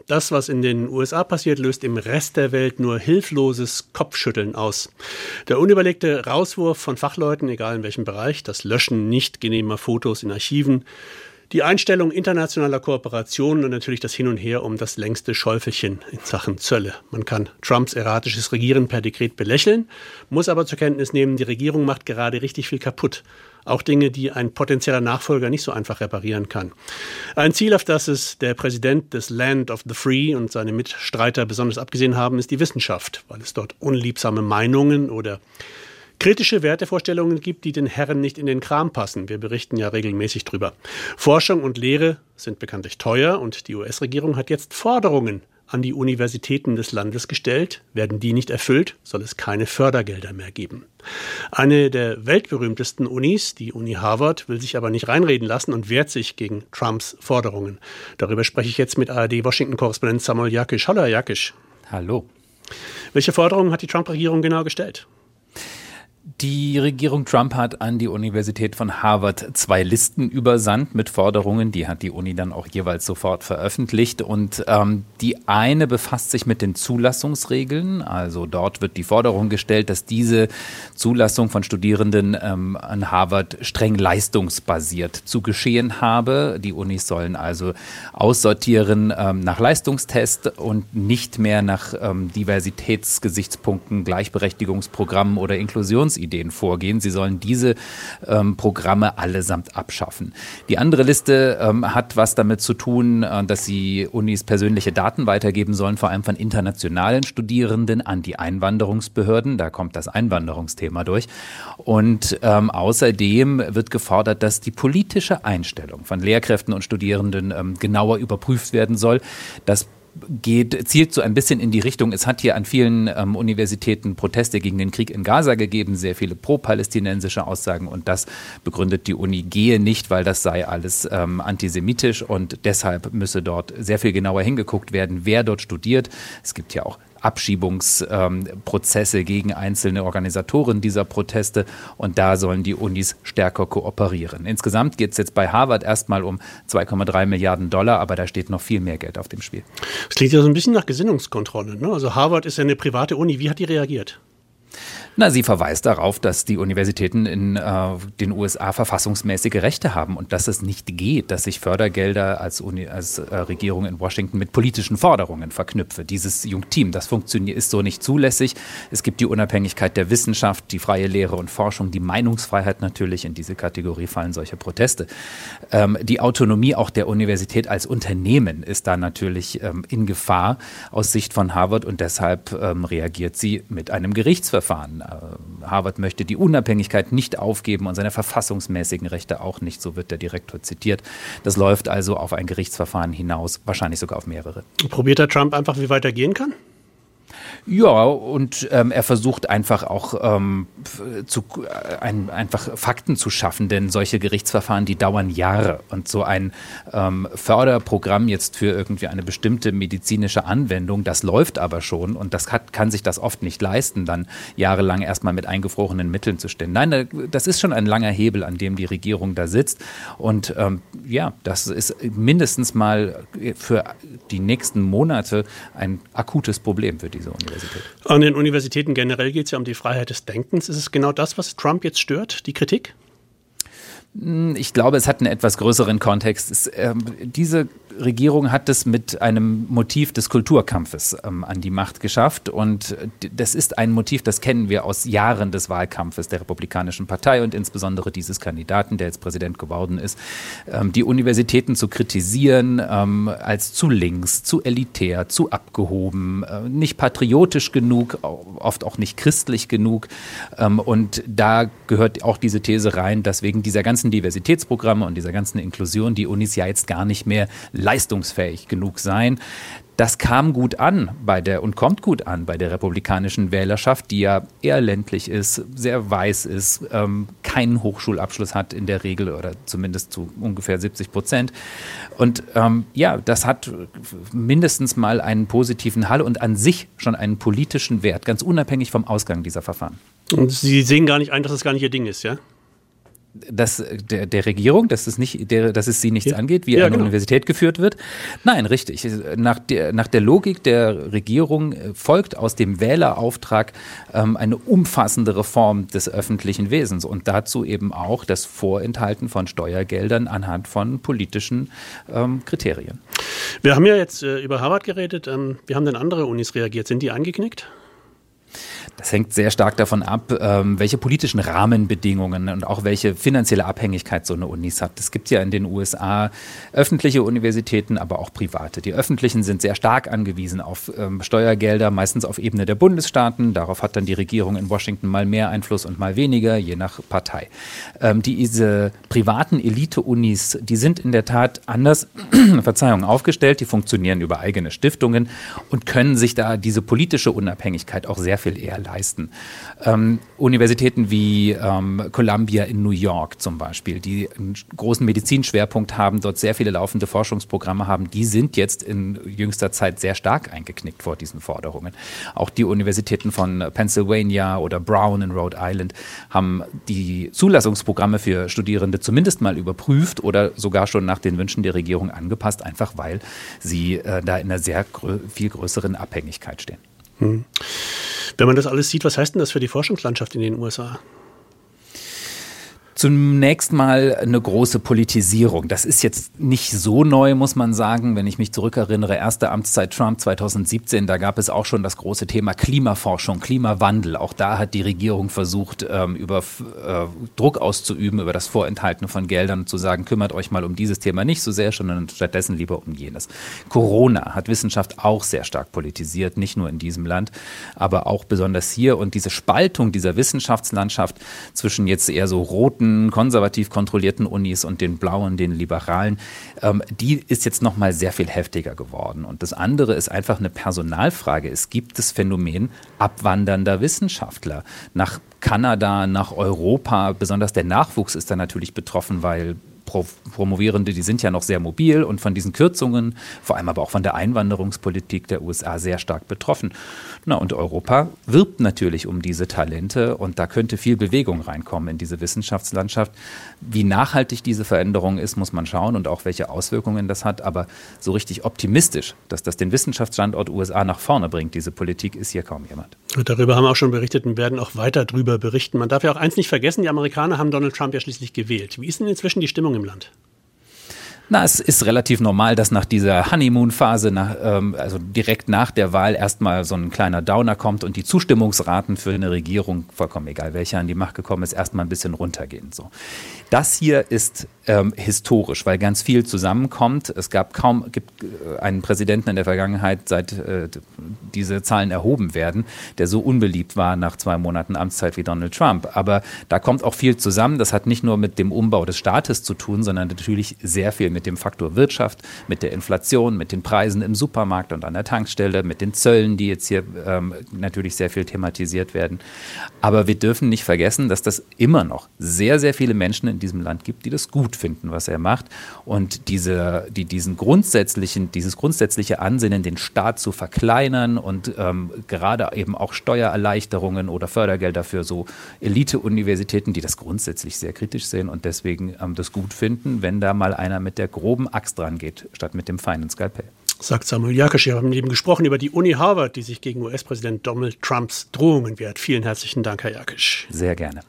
Das, was in den USA passiert, löst im Rest der Welt nur hilfloses Kopfschütteln aus. Der unüberlegte Rauswurf von Fachleuten, egal in welchem Bereich, das Löschen nicht genehmer Fotos in Archiven, die Einstellung internationaler Kooperationen und natürlich das Hin und Her um das längste Schäufelchen in Sachen Zölle. Man kann Trumps erratisches Regieren per Dekret belächeln, muss aber zur Kenntnis nehmen, die Regierung macht gerade richtig viel kaputt. Auch Dinge, die ein potenzieller Nachfolger nicht so einfach reparieren kann. Ein Ziel, auf das es der Präsident des Land of the Free und seine Mitstreiter besonders abgesehen haben, ist die Wissenschaft, weil es dort unliebsame Meinungen oder kritische Wertevorstellungen gibt, die den Herren nicht in den Kram passen. Wir berichten ja regelmäßig drüber. Forschung und Lehre sind bekanntlich teuer und die US-Regierung hat jetzt Forderungen an die Universitäten des Landes gestellt. Werden die nicht erfüllt, soll es keine Fördergelder mehr geben. Eine der weltberühmtesten Unis, die Uni Harvard, will sich aber nicht reinreden lassen und wehrt sich gegen Trumps Forderungen. Darüber spreche ich jetzt mit ARD-Washington-Korrespondent Samuel Jakisch. Hallo, Herr Jakisch. Hallo. Welche Forderungen hat die Trump-Regierung genau gestellt? Die Regierung Trump hat an die Universität von Harvard 2 Listen übersandt mit Forderungen. Die hat die Uni dann auch jeweils sofort veröffentlicht. Und die eine befasst sich mit den Zulassungsregeln. Also dort wird die Forderung gestellt, dass diese Zulassung von Studierenden an Harvard streng leistungsbasiert zu geschehen habe. Die Unis sollen also aussortieren nach Leistungstest und nicht mehr nach Diversitätsgesichtspunkten, Gleichberechtigungsprogrammen oder Inklusionsideen vorgehen. Sie sollen diese Programme allesamt abschaffen. Die andere Liste hat was damit zu tun, dass die Unis persönliche Daten weitergeben sollen, vor allem von internationalen Studierenden an die Einwanderungsbehörden. Da kommt das Einwanderungsthema durch. Und außerdem wird gefordert, dass die politische Einstellung von Lehrkräften und Studierenden genauer überprüft werden soll. Das zielt so ein bisschen in die Richtung, es hat hier an vielen Universitäten Proteste gegen den Krieg in Gaza gegeben, sehr viele pro-palästinensische Aussagen und das begründet die Uni gehe nicht, weil das sei alles antisemitisch und deshalb müsse dort sehr viel genauer hingeguckt werden, wer dort studiert. Es gibt ja auch Abschiebungsprozesse gegen einzelne Organisatoren dieser Proteste und da sollen die Unis stärker kooperieren. Insgesamt geht es jetzt bei Harvard erstmal um 2,3 Milliarden $, aber da steht noch viel mehr Geld auf dem Spiel. Das klingt ja so ein bisschen nach Gesinnungskontrolle, ne? Also Harvard ist ja eine private Uni. Wie hat die reagiert? Na, sie verweist darauf, dass die Universitäten in den USA verfassungsmäßige Rechte haben und dass es nicht geht, dass sich Fördergelder als Regierung in Washington mit politischen Forderungen verknüpfe. Dieses Junktim, das ist so nicht zulässig. Es gibt die Unabhängigkeit der Wissenschaft, die freie Lehre und Forschung, die Meinungsfreiheit natürlich. In diese Kategorie fallen solche Proteste. Die Autonomie auch der Universität als Unternehmen ist da natürlich in Gefahr aus Sicht von Harvard und deshalb reagiert sie mit einem Gerichtsverfahren. Harvard möchte die Unabhängigkeit nicht aufgeben und seine verfassungsmäßigen Rechte auch nicht, so wird der Direktor zitiert. Das läuft also auf ein Gerichtsverfahren hinaus, wahrscheinlich sogar auf mehrere. Probiert der Trump einfach, wie weit er gehen kann? Ja, und er versucht einfach auch einfach Fakten zu schaffen, denn solche Gerichtsverfahren, die dauern Jahre. Und so ein Förderprogramm jetzt für irgendwie eine bestimmte medizinische Anwendung, das läuft aber schon und kann sich das oft nicht leisten, dann jahrelang erstmal mit eingefrorenen Mitteln zu stellen. Nein, das ist schon ein langer Hebel, an dem die Regierung da sitzt. Und das ist mindestens mal für die nächsten Monate ein akutes Problem für diese Universität. An den Universitäten generell geht es ja um die Freiheit des Denkens. Ist es genau das, was Trump jetzt stört, die Kritik? Ich glaube, es hat einen etwas größeren Kontext. Diese Regierung hat es mit einem Motiv des Kulturkampfes an die Macht geschafft. Und das ist ein Motiv, das kennen wir aus Jahren des Wahlkampfes der Republikanischen Partei und insbesondere dieses Kandidaten, der jetzt Präsident geworden ist, die Universitäten zu kritisieren als zu links, zu elitär, zu abgehoben, nicht patriotisch genug, oft auch nicht christlich genug. Und da gehört auch diese These rein, dass wegen dieser ganzen Diversitätsprogramme und dieser ganzen Inklusion die Unis ja jetzt gar nicht mehr leistungsfähig genug seien. Das kam gut an und kommt gut an bei der republikanischen Wählerschaft, die ja eher ländlich ist, sehr weiß ist, keinen Hochschulabschluss hat in der Regel oder zumindest zu ungefähr 70%. Und das hat mindestens mal einen positiven Hall und an sich schon einen politischen Wert, ganz unabhängig vom Ausgang dieser Verfahren. Und Sie sehen gar nicht ein, dass das gar nicht Ihr Ding ist, ja? der Regierung, dass es sie nichts angeht, wie eine Universität geführt wird? Nein, richtig. Nach der Logik der Regierung folgt aus dem Wählerauftrag eine umfassende Reform des öffentlichen Wesens und dazu eben auch das Vorenthalten von Steuergeldern anhand von politischen Kriterien. Wir haben ja jetzt über Harvard geredet. Wie haben denn andere Unis reagiert? Sind die eingeknickt? Das hängt sehr stark davon ab, welche politischen Rahmenbedingungen und auch welche finanzielle Abhängigkeit so eine Unis hat. Es gibt ja in den USA öffentliche Universitäten, aber auch private. Die öffentlichen sind sehr stark angewiesen auf Steuergelder, meistens auf Ebene der Bundesstaaten. Darauf hat dann die Regierung in Washington mal mehr Einfluss und mal weniger, je nach Partei. Diese privaten Elite-Unis, die sind in der Tat anders aufgestellt. Die funktionieren über eigene Stiftungen und können sich da diese politische Unabhängigkeit auch sehr viel eher leisten. Universitäten wie Columbia in New York zum Beispiel, die einen großen Medizinschwerpunkt haben, dort sehr viele laufende Forschungsprogramme haben, die sind jetzt in jüngster Zeit sehr stark eingeknickt vor diesen Forderungen. Auch die Universitäten von Pennsylvania oder Brown in Rhode Island haben die Zulassungsprogramme für Studierende zumindest mal überprüft oder sogar schon nach den Wünschen der Regierung angepasst, einfach weil sie da in einer sehr viel größeren Abhängigkeit stehen. Wenn man das alles sieht, was heißt denn das für die Forschungslandschaft in den USA? Zunächst mal eine große Politisierung. Das ist jetzt nicht so neu, muss man sagen. Wenn ich mich zurückerinnere, erste Amtszeit Trump 2017, da gab es auch schon das große Thema Klimaforschung, Klimawandel. Auch da hat die Regierung versucht, Druck auszuüben über das Vorenthalten von Geldern und zu sagen, kümmert euch mal um dieses Thema nicht so sehr, sondern stattdessen lieber um jenes. Corona hat Wissenschaft auch sehr stark politisiert, nicht nur in diesem Land, aber auch besonders hier. Und diese Spaltung dieser Wissenschaftslandschaft zwischen jetzt eher so roten, konservativ kontrollierten Unis und den blauen, den liberalen, die ist jetzt nochmal sehr viel heftiger geworden. Und das andere ist einfach eine Personalfrage. Es gibt das Phänomen abwandernder Wissenschaftler nach Kanada, nach Europa. Besonders der Nachwuchs ist da natürlich betroffen, weil Promovierende, die sind ja noch sehr mobil und von diesen Kürzungen, vor allem aber auch von der Einwanderungspolitik der USA sehr stark betroffen. Na, und Europa wirbt natürlich um diese Talente und da könnte viel Bewegung reinkommen in diese Wissenschaftslandschaft. Wie nachhaltig diese Veränderung ist, muss man schauen und auch welche Auswirkungen das hat. Aber so richtig optimistisch, dass das den Wissenschaftsstandort USA nach vorne bringt, diese Politik, ist hier kaum jemand. Und darüber haben wir auch schon berichtet und werden auch weiter darüber berichten. Man darf ja auch eins nicht vergessen, die Amerikaner haben Donald Trump ja schließlich gewählt. Wie ist denn inzwischen die Stimmung im Land? Na, es ist relativ normal, dass nach dieser Honeymoon-Phase, also direkt nach der Wahl, erstmal so ein kleiner Downer kommt und die Zustimmungsraten für eine Regierung, vollkommen egal welche an die Macht gekommen ist, erstmal ein bisschen runtergehen. So. Das hier ist historisch, weil ganz viel zusammenkommt. Es gibt einen Präsidenten in der Vergangenheit, seit diese Zahlen erhoben werden, der so unbeliebt war nach 2 Monaten Amtszeit wie Donald Trump. Aber da kommt auch viel zusammen. Das hat nicht nur mit dem Umbau des Staates zu tun, sondern natürlich sehr viel mit dem Faktor Wirtschaft, mit der Inflation, mit den Preisen im Supermarkt und an der Tankstelle, mit den Zöllen, die jetzt hier natürlich sehr viel thematisiert werden. Aber wir dürfen nicht vergessen, dass das immer noch sehr, sehr viele Menschen in diesem Land gibt, die das gut finden, was er macht und dieses grundsätzliche Ansinnen, den Staat zu verkleinern und gerade eben auch Steuererleichterungen oder Fördergelder für so Elite-Universitäten, die das grundsätzlich sehr kritisch sehen und deswegen das gut finden, wenn da mal einer mit der groben Axt dran geht, statt mit dem feinen Skalpell. Sagt Samuel Jakisch. Wir haben eben gesprochen über die Uni Harvard, die sich gegen US-Präsident Donald Trumps Drohungen wehrt. Vielen herzlichen Dank, Herr Jakisch. Sehr gerne.